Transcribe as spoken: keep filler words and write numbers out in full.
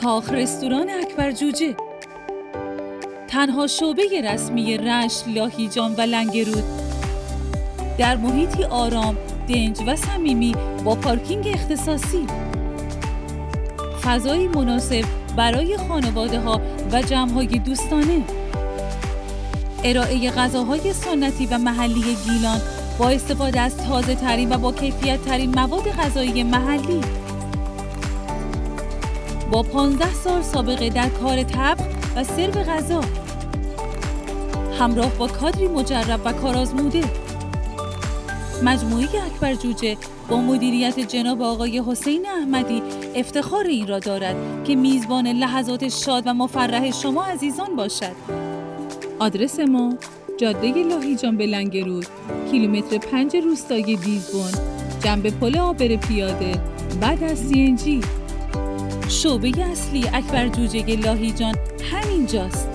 کاخ رستوران اکبر جوجه، تنها شعبه رسمی رشت، لاهیجان و لنگرود، در محیطی آرام، دنج و صمیمی با پارکینگ اختصاصی، فضایی مناسب برای خانواده‌ها و جمع‌های دوستانه، ارائه غذاهای سنتی و محلی گیلان با استفاده از تازه ترین و با کیفیت ترین مواد غذایی محلی، با پانزده سال سابقه در کار طبخ و سرو غذا، همراه با کادری مجرب و کارآزموده. مجموعه اکبر جوجه با مدیریت جناب آقای حسین احمدی افتخار این را دارد که میزبان لحظات شاد و مفرح شما عزیزان باشد. آدرس ما جاده لاهیجان به لنگرود، کیلومتر پنج روستای دیزبون، جنب پل عابر پیاده بعد از سی ان جی. شعبه اصلی اکبر جوجه لاهیجان همینجاست.